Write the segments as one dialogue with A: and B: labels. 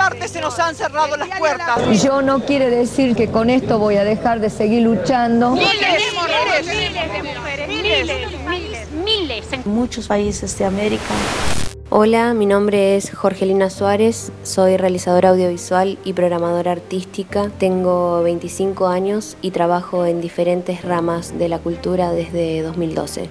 A: parte se nos han cerrado las puertas.
B: Yo no quiere decir que con esto voy a dejar de seguir luchando.
A: Miles de mujeres,
C: Miles en muchos países de América.
D: Hola, mi nombre es Jorgelina Suárez, soy realizadora audiovisual y programadora artística. Tengo 25 años y trabajo en diferentes ramas de la cultura desde 2012.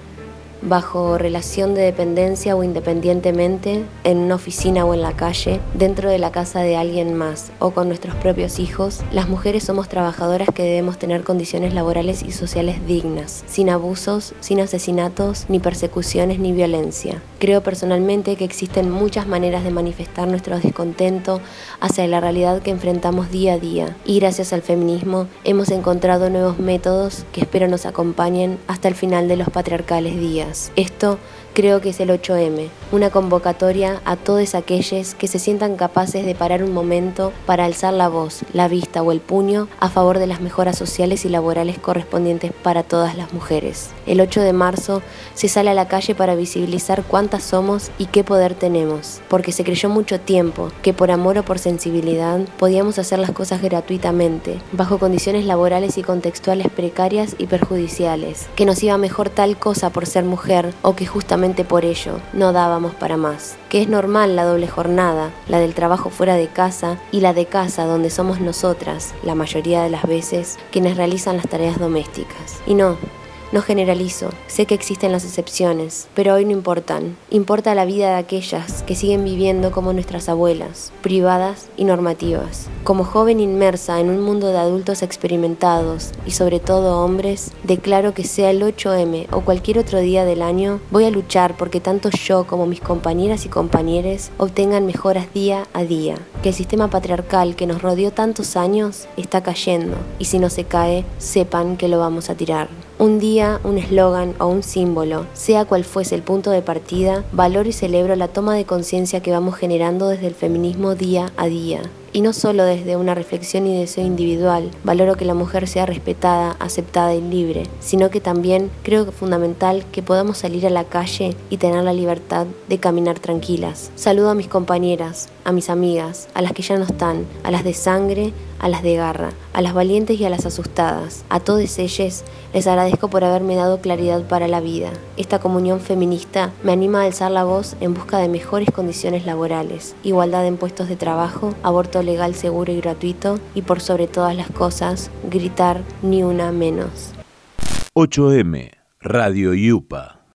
D: Bajo relación de dependencia o independientemente, en una oficina o en la calle, dentro de la casa de alguien más o con nuestros propios hijos, las mujeres somos trabajadoras que debemos tener condiciones laborales y sociales dignas, sin abusos, sin asesinatos, ni persecuciones ni violencia. Creo personalmente que existen muchas maneras de manifestar nuestro descontento hacia la realidad que enfrentamos día a día y gracias al feminismo hemos encontrado nuevos métodos que espero nos acompañen hasta el final de los patriarcales días. Esto creo que es el 8M, una convocatoria a todos aquellos que se sientan capaces de parar un momento para alzar la voz, la vista o el puño a favor de las mejoras sociales y laborales correspondientes para todas las mujeres. El 8 de marzo se sale a la calle para visibilizar cuántas somos y qué poder tenemos, porque se creyó mucho tiempo que por amor o por sensibilidad podíamos hacer las cosas gratuitamente, bajo condiciones laborales y contextuales precarias y perjudiciales, que nos iba mejor tal cosa por ser mujer o que justamente por ello no dábamos para más, que es normal la doble jornada, la del trabajo fuera de casa y la de casa donde somos nosotras, la mayoría de las veces, quienes realizan las tareas domésticas. Y no generalizo, sé que existen las excepciones, pero hoy no importan. Importa la vida de aquellas que siguen viviendo como nuestras abuelas, privadas y normativas. Como joven inmersa en un mundo de adultos experimentados y sobre todo hombres, declaro que sea el 8M o cualquier otro día del año, voy a luchar porque tanto yo como mis compañeras y compañeros obtengan mejoras día a día. Que el sistema patriarcal que nos rodeó tantos años está cayendo y si no se cae, sepan que lo vamos a tirar. Un día, un eslogan o un símbolo, sea cual fuese el punto de partida, valoro y celebro la toma de conciencia que vamos generando desde el feminismo día a día. Y no solo desde una reflexión y deseo individual, valoro que la mujer sea respetada, aceptada y libre, sino que también creo que es fundamental que podamos salir a la calle y tener la libertad de caminar tranquilas. Saludo a mis compañeras, a mis amigas, a las que ya no están, a las de sangre, a las de garra, a las valientes y a las asustadas. A todas ellas les agradezco por haberme dado claridad para la vida. Esta comunión feminista me anima a alzar la voz en busca de mejores condiciones laborales, igualdad en puestos de trabajo, aborto legal, seguro y gratuito y por sobre todas las cosas, gritar ni una menos.
E: 8M, Radio Yupa.